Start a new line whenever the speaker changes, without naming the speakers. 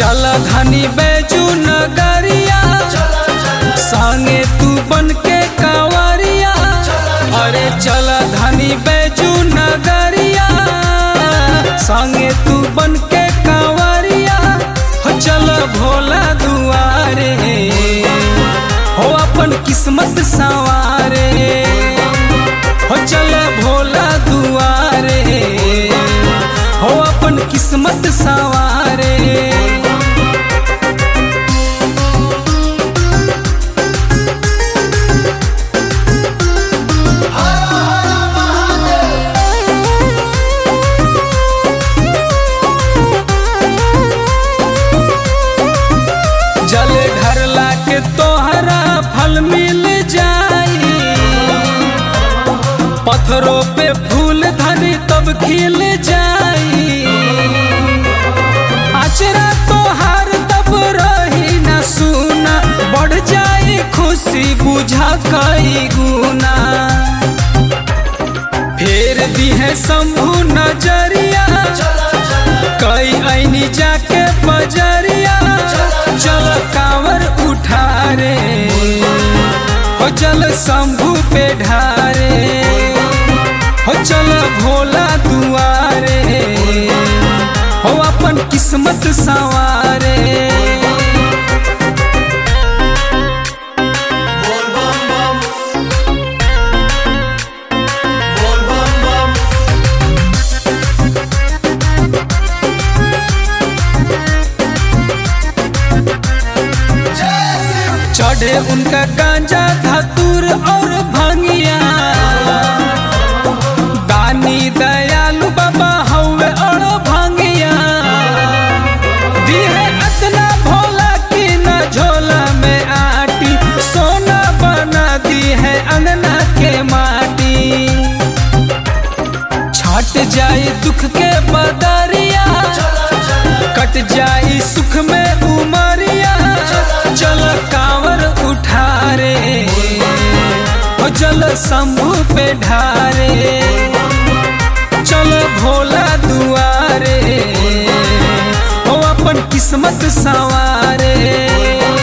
चल धनी बैजू नगरिया संगे तू बन के कांवरिया। अरे चल धनी बैजू नगरिया संगे तू बन के कांवरिया। हो चल भोला दुआरे हो अपन किस्मत संवारे। हो चल भोला दुआरे हो अपन किस्मत संवारे। जल ढरला के तोहरा फल मिल जाई। पत्थरों पे फूल धनी तब खिल जाई। अचरा तोहार तब रही न सुना बढ़ जाई खुशी बुझा कई गुना। फेर दी है शंभु नजरिया कई ऐनी जाके बजरिया। चल कांवर उठा रे हो चल शंभु पे ढारे। हो चल भोला दुआरे हो अपन किस्मत संवारे। चढ़े उनका गांजा धतूर और भंगिया। दानी दयालु बाबा हवे और भंगिया। दी है अतना भोला की न झोला में आटी। सोना बना दी है अंगना के माटी। छट जाई दुख के बदरिया कट जाई सुख में उमरिया। चल कांवर उठा रे हो चल शंभु पे ढारे। चल भोला दुआरे हो अपन किस्मत संवारे।